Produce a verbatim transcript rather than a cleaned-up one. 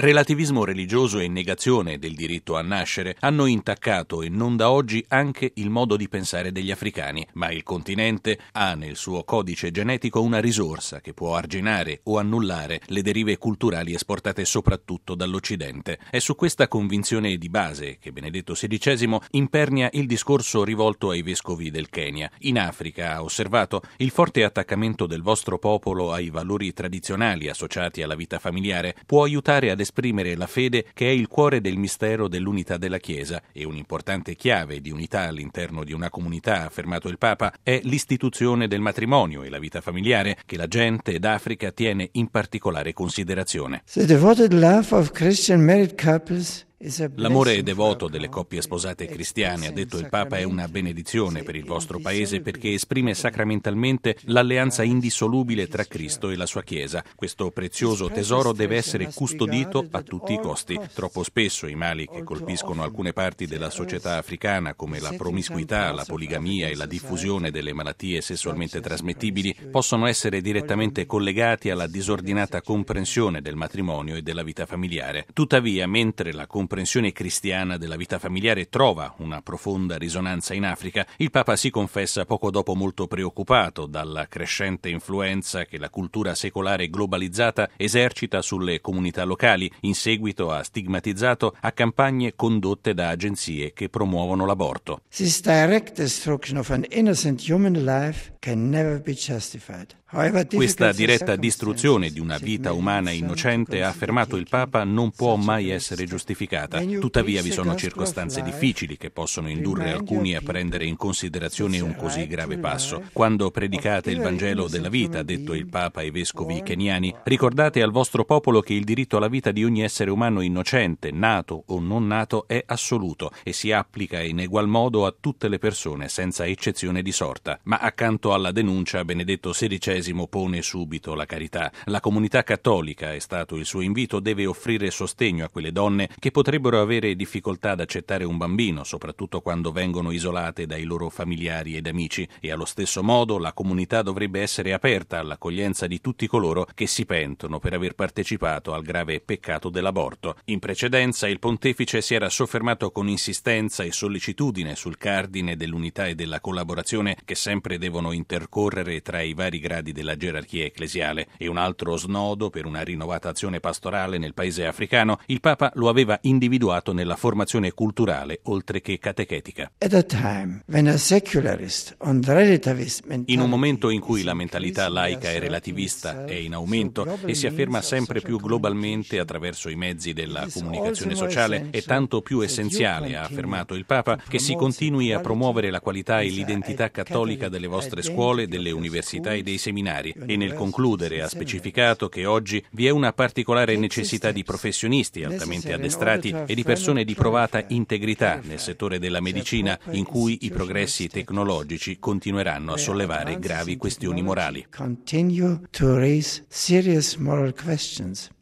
Relativismo religioso e negazione del diritto a nascere hanno intaccato, e non da oggi, anche il modo di pensare degli africani, ma il continente ha nel suo codice genetico una risorsa che può arginare o annullare le derive culturali esportate soprattutto dall'Occidente. È su questa convinzione di base che Benedetto sedicesimo impernia il discorso rivolto ai vescovi del Kenya. In Africa, ha osservato, il forte attaccamento del vostro popolo ai valori tradizionali associati alla vita familiare può aiutare ad esprimere la fede, che è il cuore del mistero dell'unità della Chiesa, e un'importante chiave di unità all'interno di una comunità, ha affermato il Papa, è l'istituzione del matrimonio e la vita familiare, che la gente d'Africa tiene in particolare considerazione. The devoted love of Christian married couples. L'amore devoto delle coppie sposate cristiane, ha detto il Papa, è una benedizione per il vostro paese perché esprime sacramentalmente l'alleanza indissolubile tra Cristo e la sua Chiesa. Questo prezioso tesoro deve essere custodito a tutti i costi. Troppo spesso i mali che colpiscono alcune parti della società africana, come la promiscuità, la poligamia e la diffusione delle malattie sessualmente trasmettibili, possono essere direttamente collegati alla disordinata comprensione del matrimonio e della vita familiare. Tuttavia, mentre la comprensione cristiana della vita familiare trova una profonda risonanza in Africa, il Papa si confessa poco dopo molto preoccupato dalla crescente influenza che la cultura secolare globalizzata esercita sulle comunità locali. In seguito ha stigmatizzato a campagne condotte da agenzie che promuovono l'aborto. This direct destruction of an innocent human life can never be justified. Questa diretta distruzione di una vita umana innocente, ha affermato il Papa, non può mai essere giustificata. Tuttavia vi sono circostanze difficili che possono indurre alcuni a prendere in considerazione un così grave passo. Quando predicate il Vangelo della vita, ha detto il Papa ai vescovi keniani, ricordate al vostro popolo che il diritto alla vita di ogni essere umano innocente, nato o non nato, è assoluto e si applica in egual modo a tutte le persone, senza eccezione di sorta. Ma accanto alla denuncia, Benedetto sedicesimo pone subito la carità. La comunità cattolica, è stato il suo invito, deve offrire sostegno a quelle donne che potrebbero avere difficoltà ad accettare un bambino, soprattutto quando vengono isolate dai loro familiari ed amici, e allo stesso modo la comunità dovrebbe essere aperta all'accoglienza di tutti coloro che si pentono per aver partecipato al grave peccato dell'aborto. In precedenza il pontefice si era soffermato con insistenza e sollecitudine sul cardine dell'unità e della collaborazione che sempre devono intercorrere tra i vari gradi della gerarchia ecclesiale, e un altro snodo per una rinnovata azione pastorale nel paese africano il Papa lo aveva individuato nella formazione culturale oltre che catechetica. In un momento in cui la mentalità laica e relativista è in aumento e si afferma sempre più globalmente attraverso i mezzi della comunicazione sociale, è tanto più essenziale, ha affermato il Papa, che si continui a promuovere la qualità e l'identità cattolica delle vostre scuole, delle università e dei seminari, e nel concludere ha specificato che oggi vi è una particolare necessità di professionisti altamente addestrati e di persone di provata integrità nel settore della medicina, in cui i progressi tecnologici continueranno a sollevare gravi questioni morali.